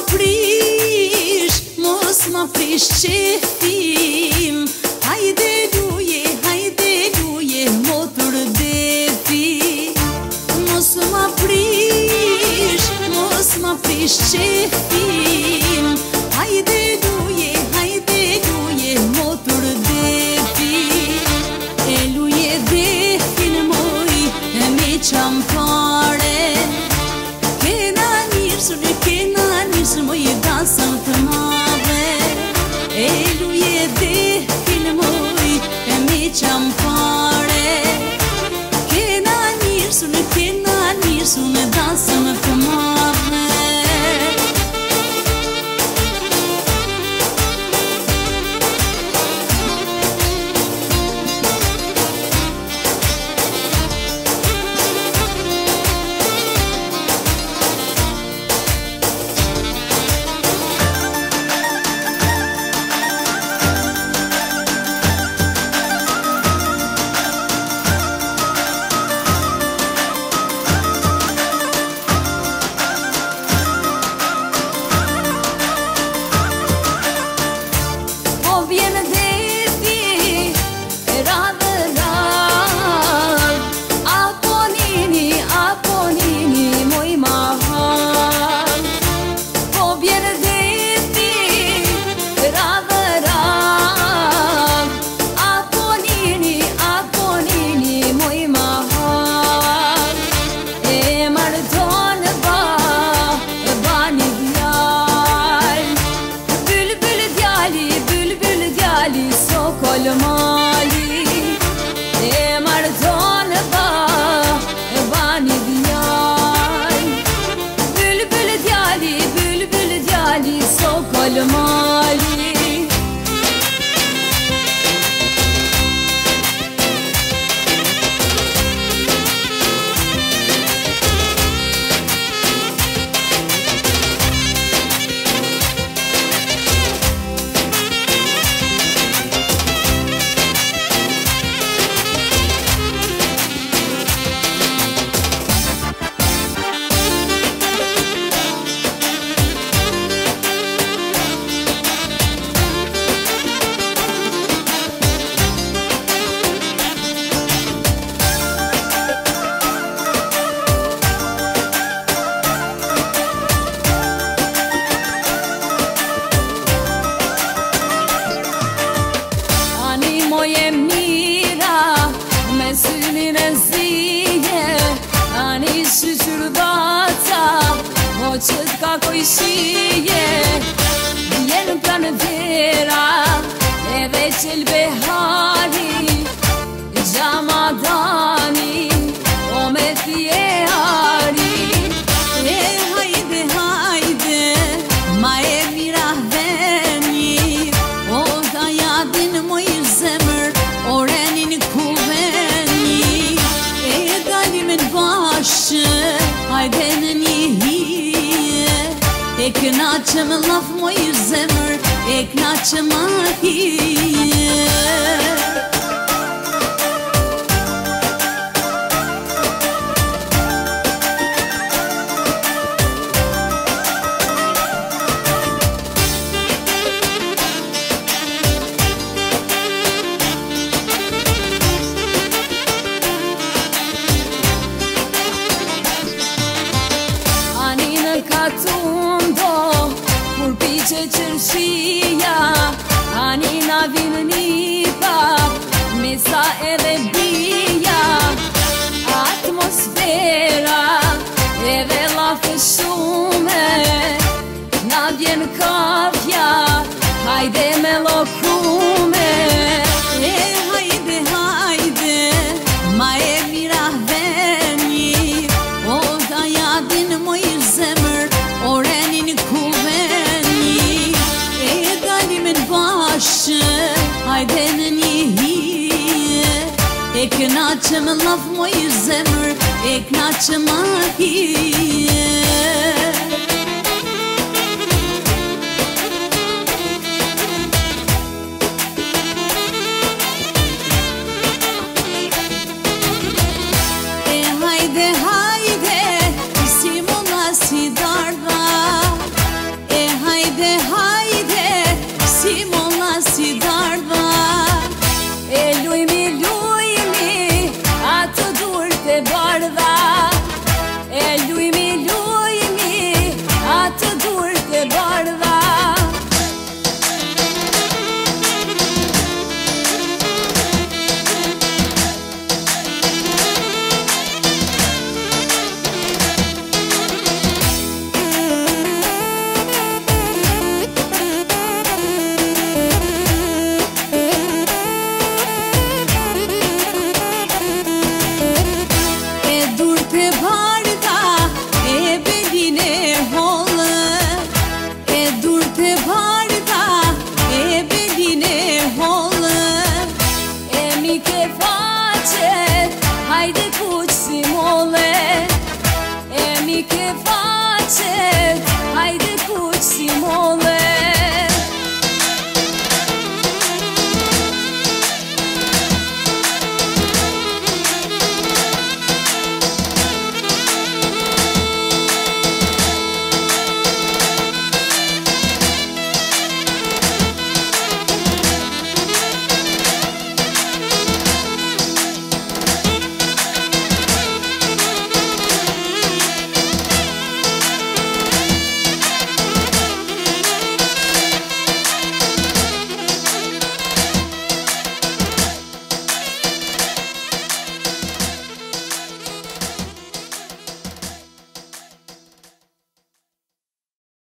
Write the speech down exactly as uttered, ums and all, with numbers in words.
prish, mos ma prish qefim. Hajde luje, hajde luje, motur defi. Mos ma prish, mos ma prish qefim. Hajde luje, hajde luje, motur defi. E luje defin moj, e me qampare. Kena njërsur, kena njërsur, moj dasën të madhe. E luje defin moj, e me qampare. Kena njërsur, kena njërsur, me dasën të madhe. Mali e mardon ba e bani djali bülbül djali bülbül djali sokol mali. Moje mira, me synin e zije, ani shqyqyr baca, mo që t'ka koj shije. Vjen pranë vera, edhe qel behari, gjamadani, o me thje ari. E hajde, hajde, ma e mira veni, o ta jadin moj zemër, orenin kuveni. E dalim në bashkë, hajde në një hije. E knaqëm laf moj zemër, e knaqëm ahije. Katundo, kur piqe qërshia, ani na vinë nipa, mesa edhe bia. Atmosfera edhe lafe shume, na vjen kafja, hajde me lokume. E hajde, hajde, ma e mira veni, o da jadin moj zemër, orenin kuveni. E dalim në bashkë, hajde në një hije. E knaqëm laf moj zemër, e knaqëm ahije.